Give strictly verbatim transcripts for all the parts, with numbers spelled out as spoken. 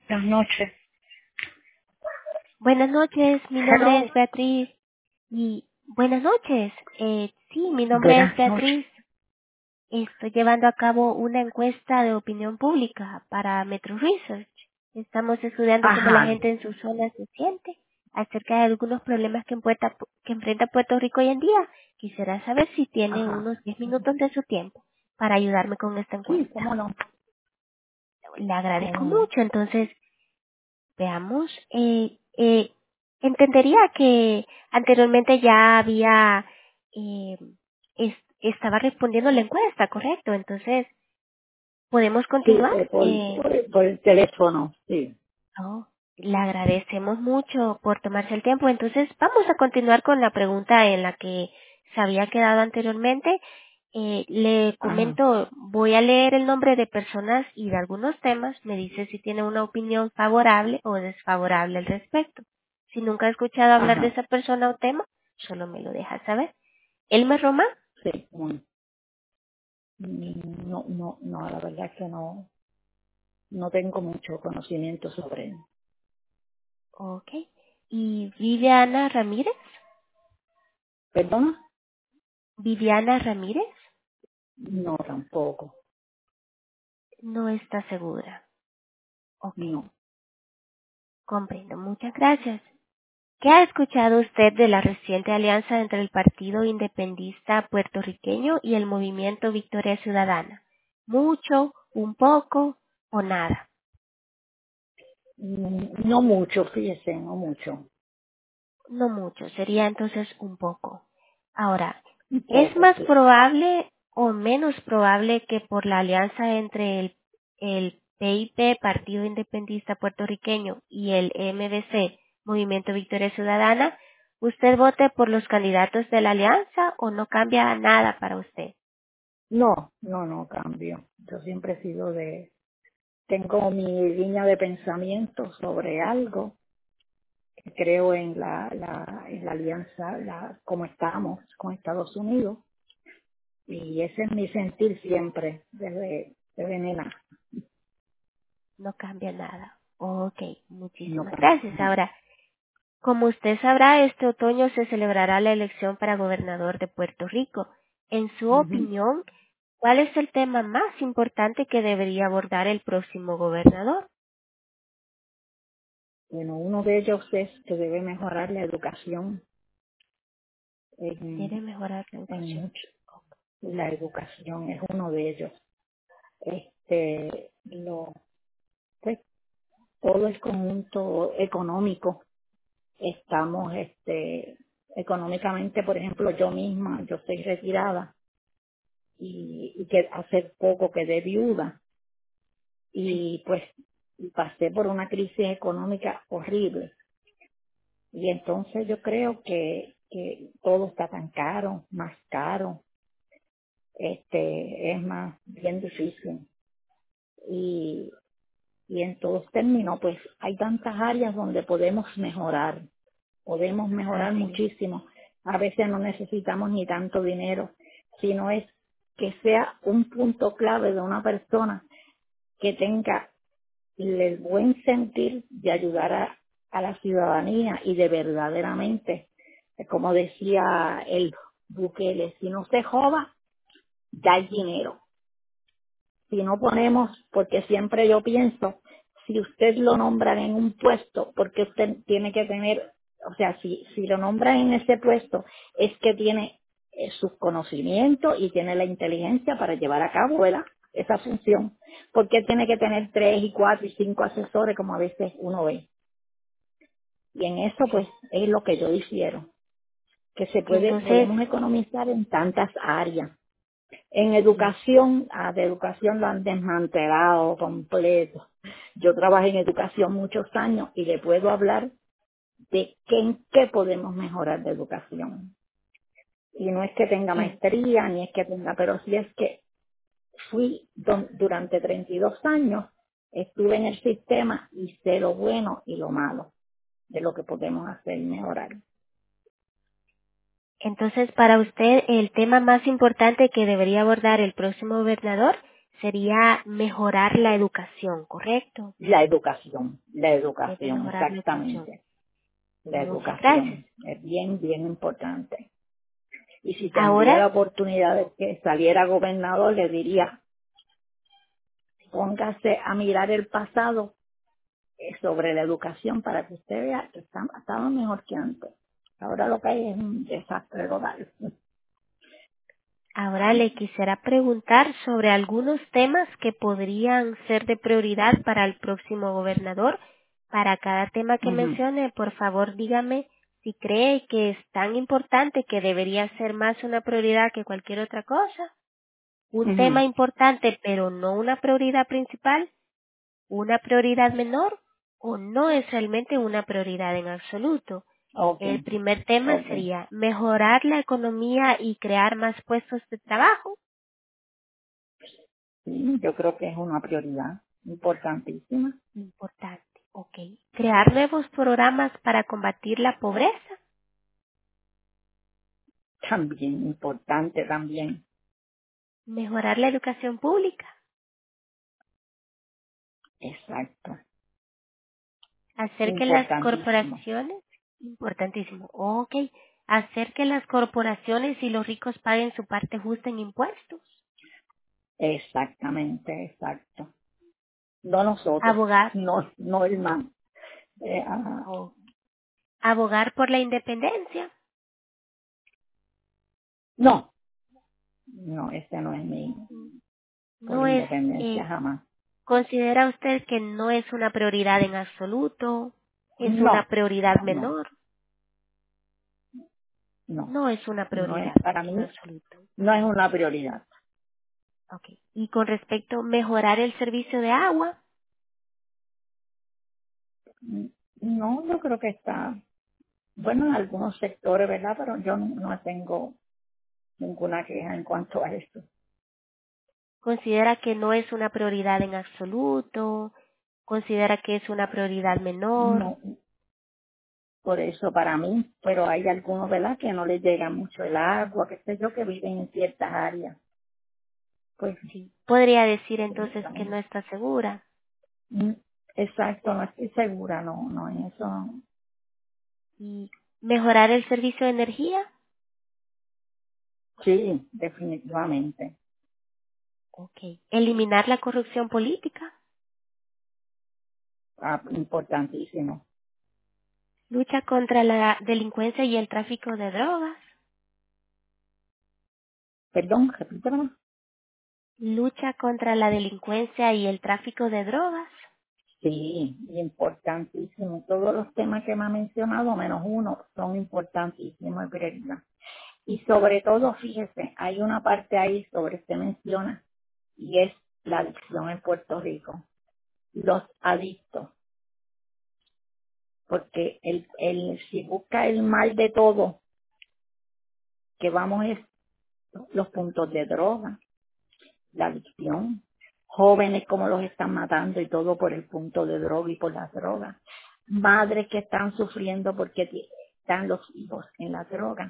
Buenas noches. Buenas noches, mi nombre Hello. es Beatriz y buenas noches. Eh, sí, mi nombre es Buenas noches. Beatriz. Estoy llevando a cabo una encuesta de opinión pública para Metro Research. Estamos estudiando cómo la Ajá, gente en su zona se siente acerca de algunos problemas que, empuerta- que enfrenta Puerto Rico hoy en día. Quisiera saber si tiene ajá. unos diez minutos de su tiempo para ayudarme con esta Sí, encuesta. cómo no, Le agradezco cómo no. mucho. Entonces, veamos, eh, eh, entendería que anteriormente ya había, eh, es- estaba respondiendo la encuesta, ¿correcto? Entonces, ¿podemos Sí, continuar? eh, por, Eh, por, por el teléfono, sí. oh, le agradecemos mucho por tomarse el tiempo. Entonces, vamos a continuar con la pregunta en la que se había quedado anteriormente. Eh, le Ajá, comento, voy a leer el nombre de personas y de algunos temas. Me dice si tiene una opinión favorable o desfavorable al respecto. Si nunca ha escuchado hablar de ajá. esa persona o tema, solo me lo deja saber. Elmer Román, Sí, muy. No, no, no, la verdad es que no, no tengo mucho conocimiento sobre él. ok. Y Viviana Ramírez, ¿Perdona? Viviana Ramírez, No, tampoco. no está segura. Ok. No. Comprendo. Muchas gracias. ¿Qué ha escuchado usted de la reciente alianza entre el Partido Independentista Puertorriqueño y el Movimiento Victoria Ciudadana? ¿Mucho, un poco o nada? Mm, No mucho, fíjese, no mucho. No mucho, sería entonces un poco. Ahora, Un ¿es poco, más sí. probable o menos probable que por la alianza entre el, el P I P, Partido Independentista Puertorriqueño, y el M V C, Movimiento Victoria Ciudadana, usted vote por los candidatos de la alianza o no cambia nada para usted? No, no, no cambio. Yo siempre he sido de, tengo mi línea de pensamiento sobre algo. Creo en la, la, en la alianza, la, como estamos con Estados Unidos, y ese es mi sentir siempre, desde, desde nena. No cambia nada. Ok, No muchísimas cambio, gracias. no. Ahora, como usted sabrá, este otoño se celebrará la elección para gobernador de Puerto Rico. En su Ujú. opinión, ¿cuál es el tema más importante que debería abordar el próximo gobernador? Bueno, uno de ellos es que debe mejorar la educación Quiere en, mejorar la en educación. mucho. La educación es uno de ellos. Este, lo, pues, todo el conjunto económico. Estamos, este, económicamente, por ejemplo, yo misma, yo soy retirada y, y que hace poco quedé viuda Sí. y pues pasé por una crisis económica horrible y entonces yo creo que, que todo está tan caro, más caro, este es más bien difícil y, y en todos términos pues hay tantas áreas donde podemos mejorar, podemos mejorar Así es. muchísimo. A veces no necesitamos ni tanto dinero, sino es que sea un punto clave de una persona que tenga el buen sentir de ayudar a, a la ciudadanía y de verdaderamente, eh, como decía el Bukele, si no se joda, da el dinero. Si no ponemos, porque siempre yo pienso, si usted lo nombran en un puesto, porque usted tiene que tener, o sea, si, si lo nombran en ese puesto, es que tiene eh, sus conocimientos y tiene la inteligencia para llevar a cabo, ¿verdad? Esa función. Porque tiene que tener tres y cuatro y cinco asesores, como a veces uno ve. Y en eso, pues, Sí. es lo que yo difiero, que se puede, Entonces, podemos economizar en tantas áreas. En sí. educación, ah, de educación lo han desmantelado completo. Yo trabajé en educación muchos años y le puedo hablar de qué, en qué podemos mejorar de educación. Y no es que tenga En- maestría, ni es que tenga, pero sí es que fui don- durante treinta y dos años, estuve en el sistema y sé lo bueno y lo malo de lo que podemos hacer y mejorar. Entonces, para usted, el tema más importante que debería abordar el próximo gobernador sería mejorar la educación, ¿correcto? La educación, la Debe educación, mejorar la educación. exactamente. La Muchas gracias. educación es bien, bien importante. Y si tendría la Ahora, oportunidad de que saliera gobernador, le diría, póngase a mirar el pasado eh, sobre la educación para que usted vea que está- estaba mejor que antes. Ahora lo que hay es un desastre total. ahora le quisiera preguntar sobre algunos temas que podrían ser de prioridad para el próximo gobernador. Para cada tema que Ujú, mencione, por favor, dígame si cree que es tan importante que debería ser más una prioridad que cualquier otra cosa. Un tema ujú. importante, pero no una prioridad principal, una prioridad menor o no es realmente una prioridad en absoluto. Ok, El primer tema ok. sería mejorar la economía y crear más puestos de trabajo. Sí, yo creo que es una prioridad importantísima. Importante. Ok. Crear nuevos programas para combatir la pobreza. También, importante también. Mejorar la educación pública. Exacto. Hacer que las Importantísimo. corporaciones. Importantísimo. Ok. Hacer que las corporaciones y los ricos paguen su parte justa en impuestos. Exactamente, exacto. No nosotros, Abogar. no, no el más. Eh, ah, o Abogar por la independencia. no, no, ese no es mi, por No la es, independencia eh, jamás. ¿considera usted que no es una prioridad en absoluto? ¿Es una No, prioridad no, menor? no, No es una no es, prioridad para en mí absoluto. no es una prioridad. Okay. Y con respecto a mejorar el servicio de agua, No, yo creo que está, bueno, en algunos sectores, ¿verdad? Pero yo no, no tengo ninguna queja en cuanto a esto. ¿considera que no es una prioridad en absoluto? ¿Considera que es una prioridad menor? No, por eso para mí, pero hay algunos, ¿verdad? Que no les llega mucho el agua, qué sé yo, que viven en ciertas áreas. Pues, Sí. Podría decir pues, entonces que no está segura. mm, exacto, no estoy segura, no, no, en eso, no. ¿Y mejorar el servicio de energía? Sí, definitivamente, Okay. ¿Eliminar la corrupción política? ah, importantísimo. ¿Lucha contra la delincuencia y el tráfico de drogas? Perdón, repíteme. ¿Lucha contra la delincuencia y el tráfico de drogas? Sí, importantísimo. Todos los temas que me ha mencionado, menos uno, son importantísimos en prioridad. Y sobre todo, fíjese, hay una parte ahí sobre que menciona, y es la adicción en Puerto Rico. Los adictos, porque el, el, si busca el mal de todo, que vamos es los puntos de droga, la adicción, jóvenes como los están matando y todo por el punto de droga y por las drogas, madres que están sufriendo porque ti- están los hijos en la droga.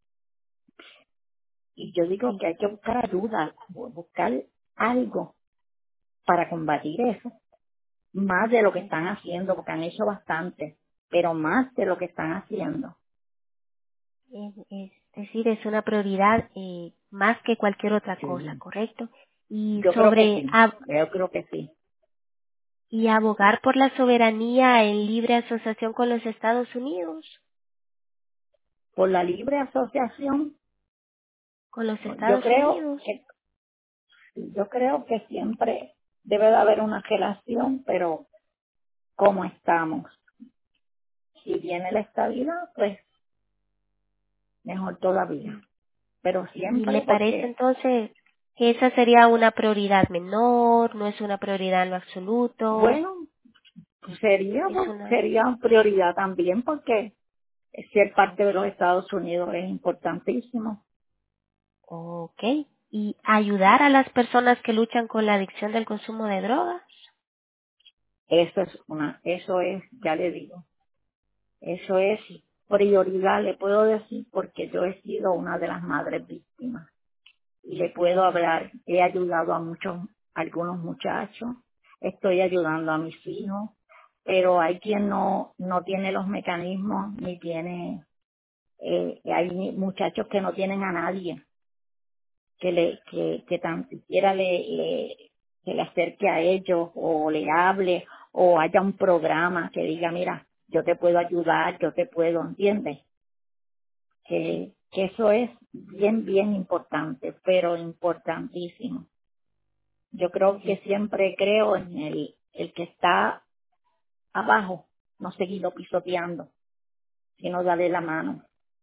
Y yo digo Sí, que hay que buscar ayuda, bu- buscar algo para combatir eso, más de lo que es, están haciendo, porque han hecho bastante, pero más de lo que están haciendo. es, es decir, es una prioridad eh, más que cualquier otra cosa, Sí, ¿correcto? Y yo creo que sobre sí, ab- yo creo que sí. y abogar por la soberanía en libre asociación con los Estados Unidos, Por la libre asociación, con los yo Estados creo Unidos. que yo creo que siempre debe de haber una relación, pero ¿cómo estamos? Si viene la estabilidad, pues mejor todavía. Pero ¿Y le siempre parece porque, entonces que esa sería una prioridad menor, no es una prioridad en lo absoluto, bueno, sería, es pues, una... sería prioridad también porque ser parte de Ok. los Estados Unidos es importantísimo. Ok. ¿Y ayudar a las personas que luchan con la adicción del consumo de drogas? Eso es una, eso es, ya le digo, eso es Sí. prioridad, le puedo decir, porque yo he sido una de las madres víctimas y le puedo hablar, he ayudado a muchos, algunos muchachos, estoy ayudando a mis hijos, pero hay quien no, no tiene los mecanismos ni tiene, eh, hay muchachos que no tienen a nadie que le, que, que tan siquiera le, le, que le acerque a ellos o le hable o haya un programa que diga, mira, yo te puedo ayudar, yo te puedo, ¿entiendes? Que, que eso es bien, bien importante, pero importantísimo. Yo creo que siempre creo en el, el que está abajo, no seguirlo pisoteando, sino darle la mano.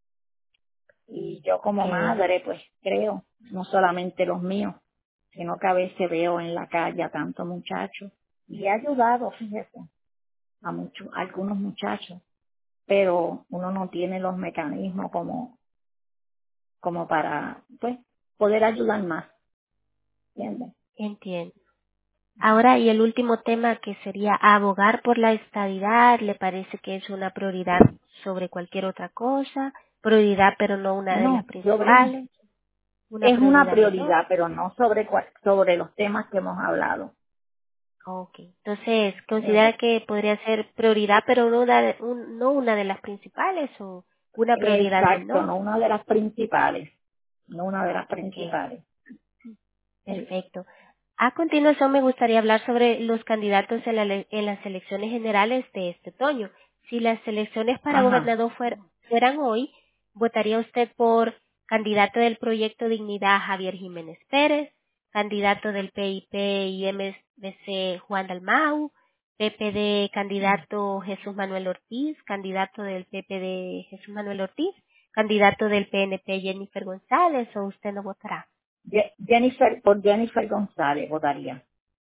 Y yo como Okay, madre, pues creo, no solamente los míos, sino que a veces veo en la calle a tantos muchachos y he ayudado, fíjese, a muchos, a algunos muchachos, pero uno no tiene los mecanismos como, como para, pues, poder ayudar más, ¿entiendes? entiendo. Ahora, y el último tema que sería abogar por la estabilidad, ¿le parece que es una prioridad sobre cualquier otra cosa? Prioridad, pero no una de las No, sobre, principales. Una es una prioridad menor. prioridad, pero no sobre, cua- sobre los temas que hemos hablado. Ok. Entonces, ¿considera ¿Entiendes? que podría ser prioridad, pero no una de, un- no una de las principales o una prioridad Exacto, menor? no una de las principales, no una de las Ok. principales. Sí. Perfecto. A continuación me gustaría hablar sobre los candidatos en, la ele- en las elecciones generales de este otoño. Si las elecciones para Ajá. gobernador fuer- fueran hoy, ¿votaría usted por candidato del Proyecto Dignidad Javier Jiménez Pérez, candidato del P I P y M B C Juan Dalmau, P P D candidato Jesús Manuel Ortiz, candidato del P P D Jesús Manuel Ortiz, candidato del P N P Jennifer González, o usted no votará? Ye- Jennifer, por Jennifer González votaría.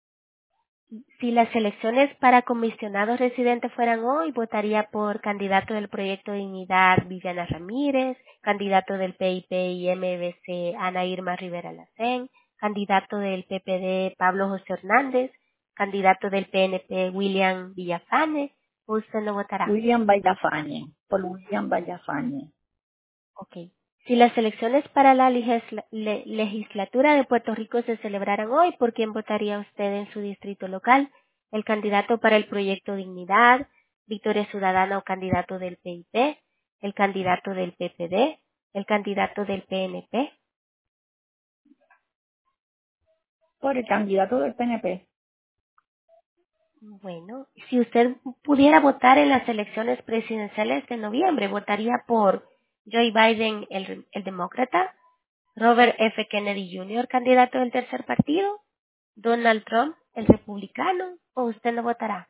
Si las elecciones para comisionados residentes fueran hoy, votaría por candidato del Proyecto Dignidad Viviana Ramírez, candidato del P I P y M B C Ana Irma Rivera Lacén, candidato del P P D Pablo José Hernández, candidato del P N P William Villafañe, ¿o usted no votará? William Villafañe, por William Villafañe. Ok. Si las elecciones para la legisla- le- legislatura de Puerto Rico se celebraran hoy, ¿por quién votaría usted en su distrito local? ¿El candidato para el proyecto Dignidad, Victoria Ciudadana o candidato del P I P? ¿El candidato del P P D? ¿El candidato del P N P? Por el candidato del P N P. Bueno, si usted pudiera votar en las elecciones presidenciales de noviembre, ¿votaría por Joe Biden, el, el demócrata? ¿Robert F. Kennedy junior, candidato del tercer partido? ¿Donald Trump, el republicano? ¿O usted no votará?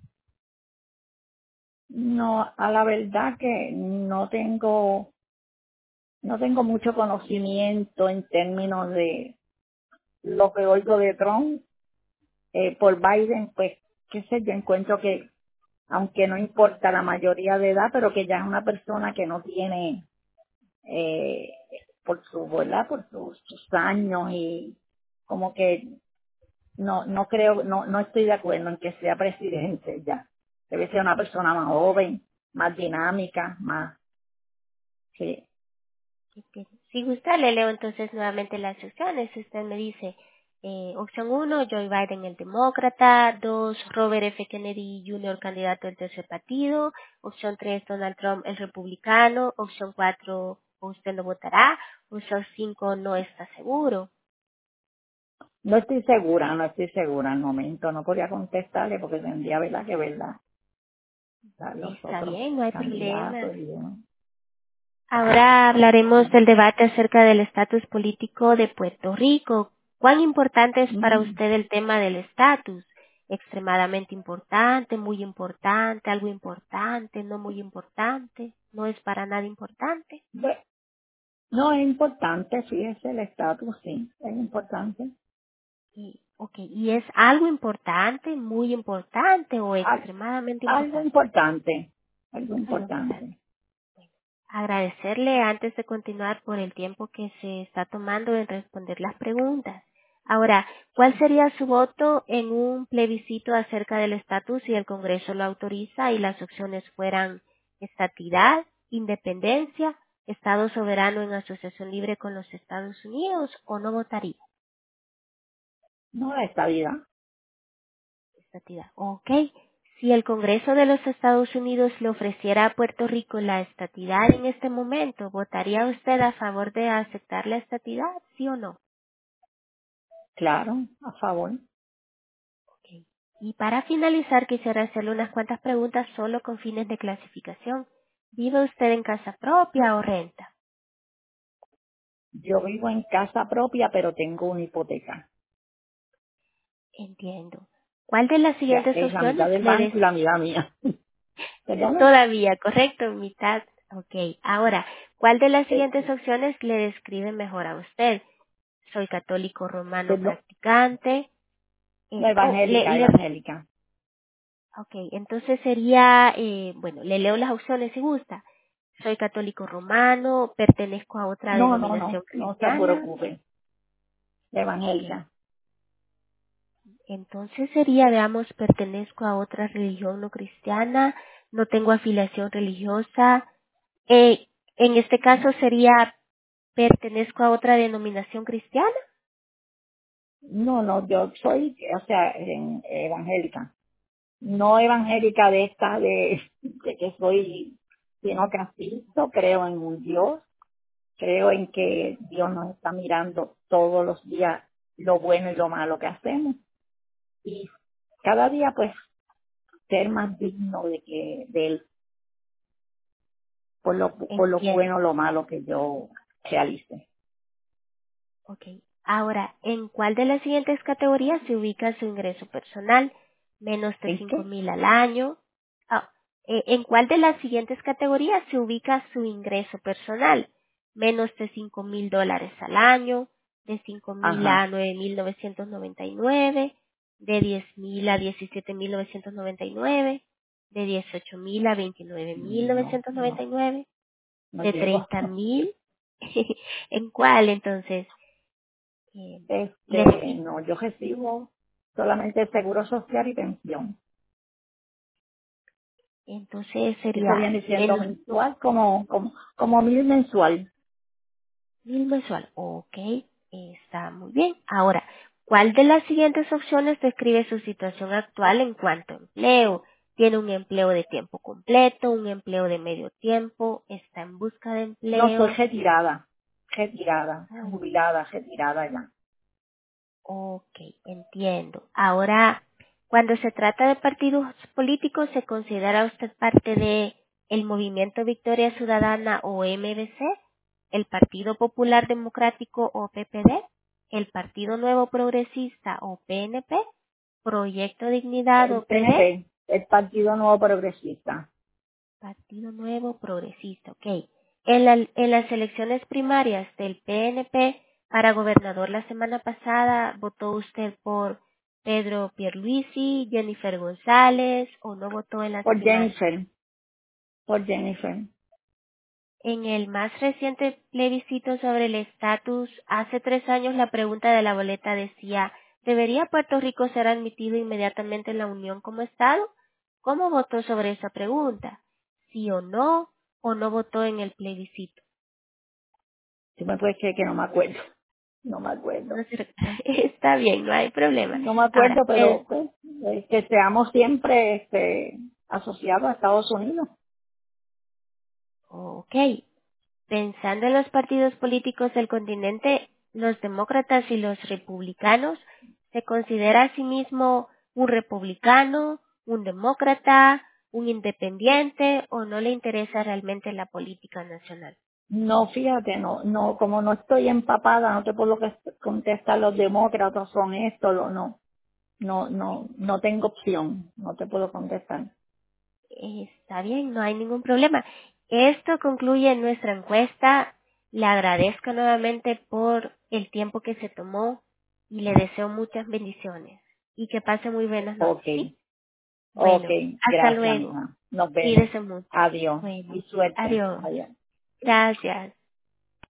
No, a la verdad que no tengo, no tengo mucho conocimiento en términos de lo que oigo de Trump. Eh, por Biden, pues, qué sé yo, encuentro que, aunque no importa la mayoría de edad, pero que ya es una persona que no tiene, eh, por su, ¿verdad? Por sus, sus años y como que no, no creo, no, no estoy de acuerdo en que sea presidente ya. Debe ser una persona más joven, más dinámica, más, sí. Ok. Si gusta, le leo entonces nuevamente las opciones. Usted me dice, eh, opción uno, Joe Biden, el demócrata. Dos, Robert F. Kennedy junior, candidato del tercer partido. Opción tres, Donald Trump, el republicano. Opción cuatro, usted no votará. Opción cinco, no está seguro. No estoy segura, no estoy segura al momento, no podría contestarle porque tendría, ¿verdad? Que verdad, los Está otros bien, no hay problema. candidatos y demás. Ahora hablaremos del debate acerca del estatus político de Puerto Rico. ¿Cuán importante es para Mm, usted el tema del estatus? Extremadamente importante, muy importante, algo importante, no muy importante, no es para nada importante. bueno, no es importante, fíjese, el estatus, sí, es importante. Y, okay, ¿y es algo importante, muy importante o Al- extremadamente algo importante? importante, algo Algo importante. importante. Agradecerle antes de continuar por el tiempo que se está tomando en responder las preguntas. Ahora, ¿cuál sería su voto en un plebiscito acerca del estatus si el Congreso lo autoriza y las opciones fueran estatidad, independencia, Estado soberano en asociación libre con los Estados Unidos, o no votaría? No, la estabilidad. Estabilidad. Ok. Si el Congreso de los Estados Unidos le ofreciera a Puerto Rico la estatidad en este momento, ¿votaría usted a favor de aceptar la estatidad, sí o no? Claro, a favor. Ok. Y para finalizar, quisiera hacerle unas cuantas preguntas solo con fines de clasificación. ¿Vive usted en casa propia o renta? Yo vivo en casa propia, pero tengo una hipoteca. Entiendo. ¿Cuál de las Ya, siguientes es la mitad opciones del le banco des y la mitad mía. ¿Perdona? todavía, correcto? Mitad. Ok. Ahora, ¿cuál de las Eh, siguientes opciones le describe mejor a usted? Soy católico romano perdón. practicante. No, Eh, oh, le, evangélica, le, evangélica. ok, entonces sería, eh, bueno, le leo las opciones si gusta. Soy católico romano, pertenezco a otra No, no, no, denominación no se cristiana. preocupe. Ok. Evangélica. Entonces sería, veamos, pertenezco a otra religión no cristiana, no tengo afiliación religiosa. Eh, en este caso sería, pertenezco a otra denominación cristiana. No, no, yo soy, o sea, en- evangélica. No evangélica de esta, de, de que soy, sino que asisto, creo en un Dios, creo en que Dios nos está mirando todos los días lo bueno y lo malo que hacemos. Y cada día, pues, ser más digno de que, de Él, por lo, por lo Entiendo. bueno o lo malo que yo realice. Ok. Ahora, ¿en cuál de las siguientes categorías se ubica su ingreso personal? Menos de ¿En cinco qué? mil al año. Ah, eh, ¿En cuál de las siguientes categorías se ubica su ingreso personal? Menos de cinco mil dólares al año, de cinco mil Ajá. a nueve mil novecientos noventa y nueve, de diez mil a diecisiete mil novecientos noventa y nueve, de dieciocho mil a veintinueve mil No, novecientos noventa no, y nueve, no de llego. treinta mil. ¿En cuál entonces? Eh, le Este, repito, no, yo recibo solamente seguro social y pensión. entonces Eso sería viene siendo menos mensual, como, como, como mil mensual. mil mensual. Ok, está muy bien. Ahora, ¿cuál de las siguientes opciones describe su situación actual en cuanto a empleo? ¿Tiene un empleo de tiempo completo, un empleo de medio tiempo? ¿Está en busca de No, soy empleo? retirada, retirada, Ah, jubilada, retirada ya. ok, entiendo. Ahora, cuando se trata de partidos políticos, ¿se considera usted parte de el Movimiento Victoria Ciudadana o M V C, el Partido Popular Democrático o P P D, el Partido Nuevo Progresista o P N P, Proyecto Dignidad El o P D? P N P, el Partido Nuevo Progresista. Partido Nuevo Progresista, ok. En, la- en las elecciones primarias del P N P para gobernador la semana pasada, ¿votó usted por Pedro Pierluisi, Jennifer González o no votó en las Por primarias? Jennifer, por Jennifer. En el más reciente plebiscito sobre el estatus, hace tres años la pregunta de la boleta decía, ¿debería Puerto Rico ser admitido inmediatamente en la Unión como Estado? ¿Cómo votó sobre esa pregunta? ¿Sí o no? ¿O no votó en el plebiscito? Tú me puedes creer que no me acuerdo, no me No acuerdo. se rec- Está bien, no hay problema. No me Ahora, acuerdo, el, pero pues, eh, que seamos siempre este, asociados a Estados Unidos. ok, pensando en los partidos políticos del continente, los demócratas y los republicanos, ¿se considera a sí mismo un republicano, un demócrata, un independiente o no le interesa realmente la política nacional? No, fíjate, no, no, como no estoy empapada, no te puedo que- contestar los demócratas son esto, lo no, no, no, no tengo opción, no te puedo contestar. Está bien, no hay ningún problema. Esto concluye nuestra encuesta. Le agradezco nuevamente por el tiempo que se tomó y le deseo muchas bendiciones y que pase muy buenas noches, ¿sí? Okay, Bueno, okay, hasta gracias, luego. mija. Nos vemos. Cuídese mucho. Adiós Bueno, y suerte. adiós. Adiós. Gracias.